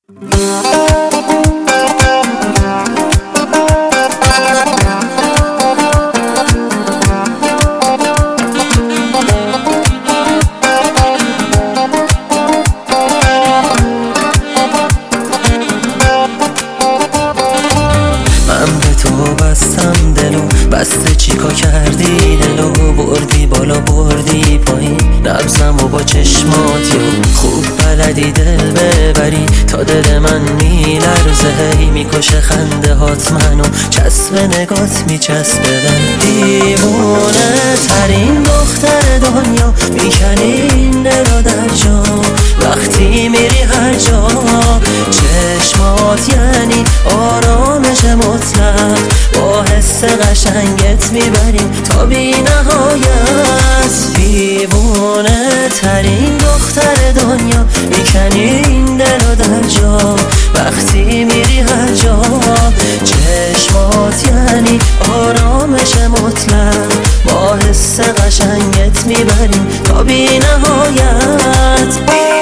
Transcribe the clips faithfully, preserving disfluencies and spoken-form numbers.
من به تو بستم دلو، بسته چیکار کردی دلو، بردی بالا بردی پایین نبضم و با چشماتی خوب بلدی دل ببری تا دل من میلرزه، هی میکشه خنده هات منو چسب نگات میچسبه، من دیوونه ترین دختر دنیا، میکنی این دلو در جا وقتی میری هر جا، چشمات یعنی آرامش مطلق، با حس قشنگت میبریم تا بی نهایت، دیوونه ترین دختر دنیا، میکنی این دلو در جا وقتی میری هر جا، چشمات یعنی آرامش مطلق، با حس قشنگت میبریم تا بی نهایت.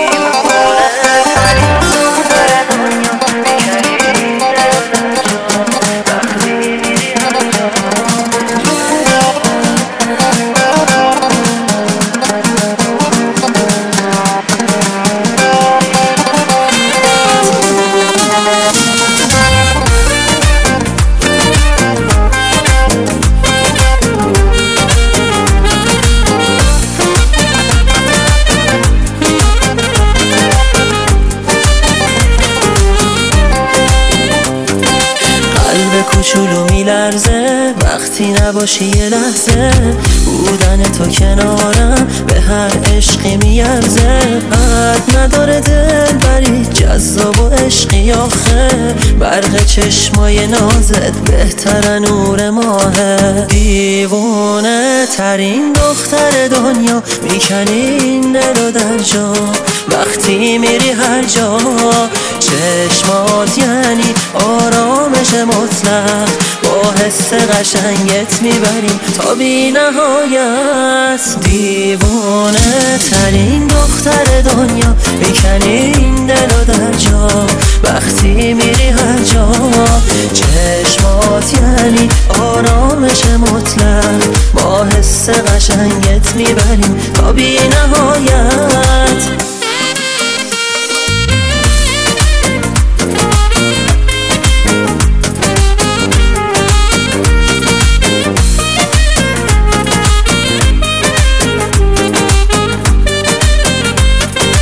کوچولو میلرزه وقتی نباشی یه لحظه، بودن تو کنارم به هر عشقی میارزه، حد نداره دل بری جذاب و عشقی آخه، برق چشمای نازت بهتر نور ماهه، دیوونه ترین دختر دنیا، میکنی این دلو در جا وقتی میری هر جا، چشمات یعنی آرامش مطلق، با حس قشنگت میبریم تا بی نهایت، دیوونه ترین دختر دنیا، میکنی این دلو در جا وقتی میری هر جا، چشمات یعنی آرامش مطلق، با حس قشنگت میبریم تا بی نهایت.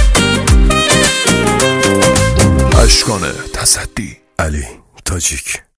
اشکان تصدی علی تاجیک.